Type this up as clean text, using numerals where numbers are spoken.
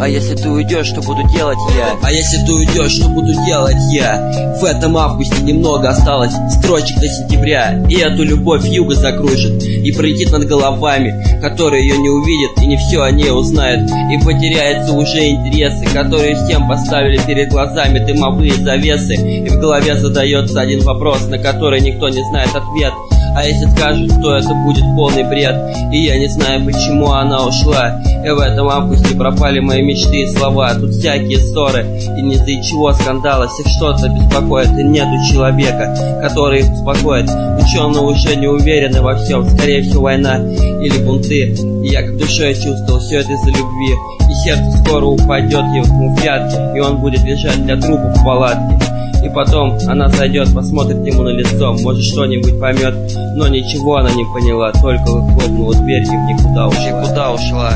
А если ты уйдешь, что буду делать я? А если ты уйдешь, что буду делать я? В этом августе немного осталось строчек до сентября, и эту любовь юга закружит и пролетит над головами, которые ее не увидят и не все о ней узнают, и потеряются уже интересы, которые всем поставили перед глазами дымовые завесы, и в голове задается один вопрос, на который никто не знает ответ. А если скажут, то это будет полный бред, и я не знаю, почему она ушла. И в этом августе пропали мои мечты и слова. Тут всякие ссоры, и не из-за чего скандала. Всех что-то беспокоит, и нету человека, который их успокоит. Ученые уже не уверены во всем, скорее всего война или бунты. И я как душой чувствовал все это из-за любви, и сердце скоро упадет ему в пятки, и он будет лежать для трупов в палатке. И потом она зайдет, посмотрит ему на лицо, может что-нибудь поймет, но ничего она не поняла, только хлопнула дверь и в никуда ушла.